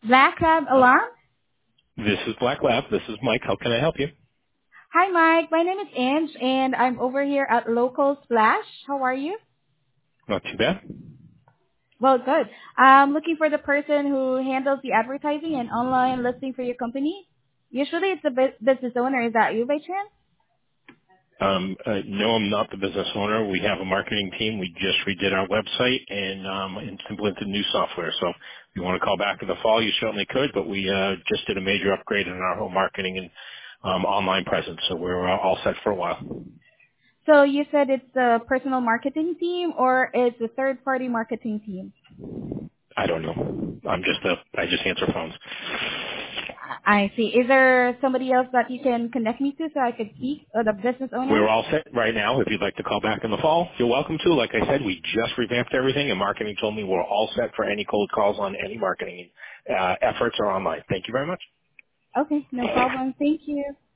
Black Lab Alarm? This is Black Lab. This is Mike. How can I help you? Hi, Mike. My name is Ange, and I'm over here at Local Splash. How are you? Not too bad. Well, good. I'm looking for the person who handles the advertising and online listing for your company. Usually it's a business owner. Is that you by chance? No, I'm not the business owner. We have a marketing team. We just redid our website and implemented new software. So if you want to call back in the fall, you certainly could, but we just did a major upgrade in our whole marketing and online presence. So we're all set for a while. So you said it's the personal marketing team or it's a third-party marketing team? I don't know. I just answer phones. I see. Is there somebody else that you can connect me to so I could speak, or the business owner? We're all set right now. If you'd like to call back in the fall, you're welcome to. Like I said, we just revamped everything, and marketing told me we're all set for any cold calls on any marketing efforts or online. Thank you very much. Okay, no problem. Thank you.